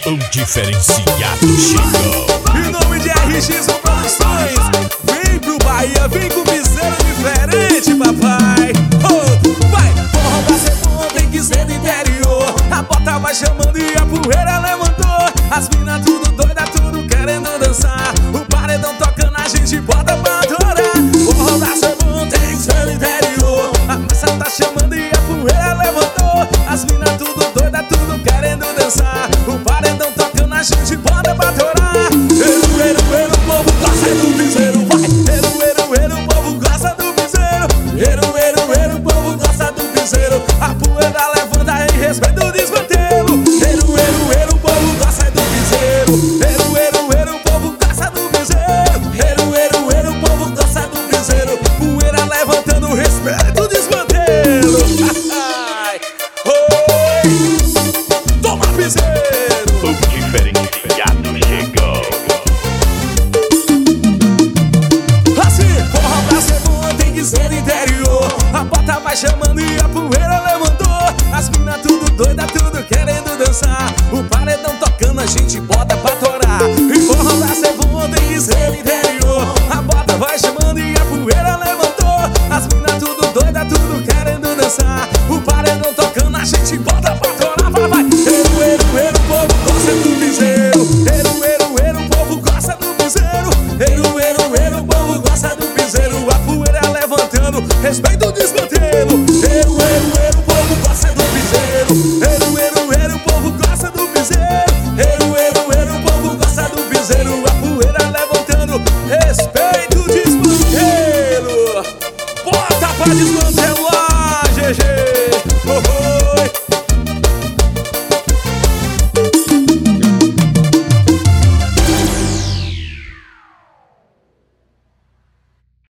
O diferenciado chegou. Em nome de RX Produções, vem pro Bahia, vem com piseiro diferente, papai. Oh, vai, forró pra ser bom tem que ser do interior. A bota vai chamando e a poeira levantou. As minas tudo doida, tudo querendo dançar. O paredão tocando, a gente bota pra adorar. Forró pra ser bom tem que ser do interior. A massa tá chamando e a poeira levantou. As minas tudo doida, tudo querendo dançar. O paredão tocando, a gente bota pra adorar. O povo gosta do piseiro, vai. O povo gosta do piseiro. O povo gosta do piseiro. A poeira levanta em respeito ao desmantelo. O povo gosta do piseiro. O povo gosta do piseiro. O povo gosta do piseiro. Poeira levantando, respeito ao desmantelo. Oi, toma piseiro. O diferenciado chegou. Forró pra ser bom tem que ser do interior. A bota vai chamando e a poeira levantou. As minas tudo doida, tudo querendo dançar. O paredão tocando, a gente bota pra torar. E forró pra ser bom tem que ser do interior. A bota vai chamando e a poeira levantou. As minas tudo doida, tudo querendo dançar. O paredão tocando, a gente bota pra torar. Vai, vai. O povo gosta do piseiro. O povo gosta do piseiro. O povo gosta do piseiro. A poeira levantando, respeito o desmantelo. O povo gosta do piseiro. O povo gosta do piseiro. O povo gosta do piseiro. A poeira levantando, respeito o desmantelo. Bota pra desmantelar.